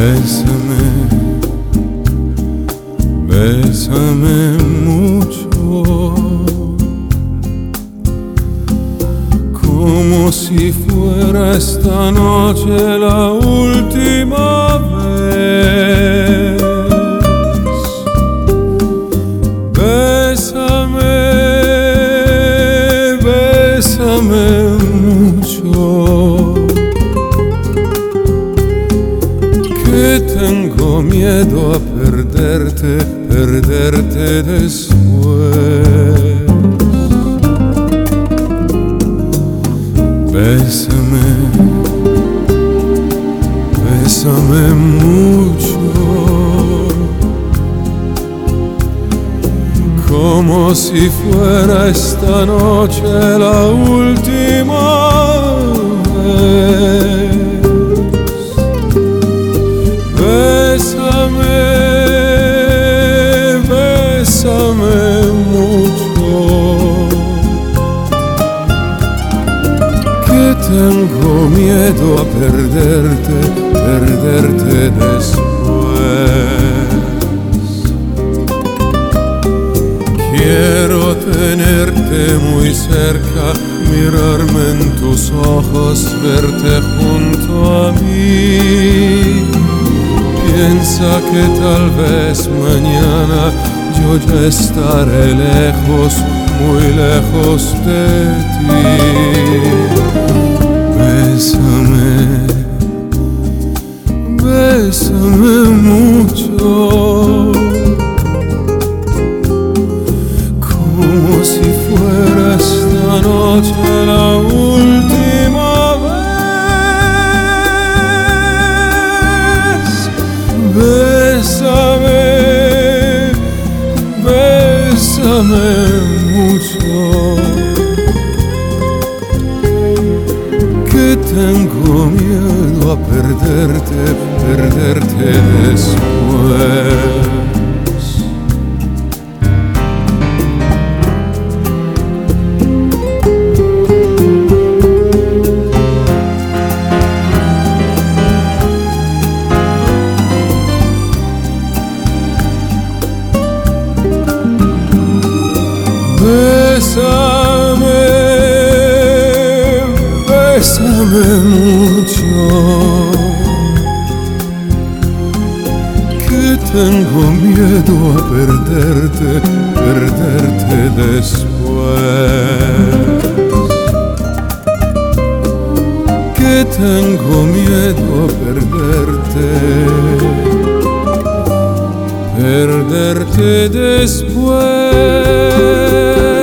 Bésame, bésame mucho, como si fuera esta noche la última vez. Bésame, bésame mucho, que tengo miedo a perderte, perderte después. Bésame, bésame mucho, como si fuera esta noche la última vez. Bésame, bésame mucho, que tengo miedo a perderte, perderte después. Quiero tenerte muy cerca, mirarme en tus ojos, verte junto a mí. Piensa que tal vez mañana yo ya estaré lejos, muy lejos de ti. Bésame, bésame mucho, como si fuera esta noche la última vez. Bésame, bésame mucho, que tengo miedo a perderte, perderte después. Bésame, bésame mucho, que tengo miedo a perderte, perderte después. Que tengo miedo a perderte, perderte después.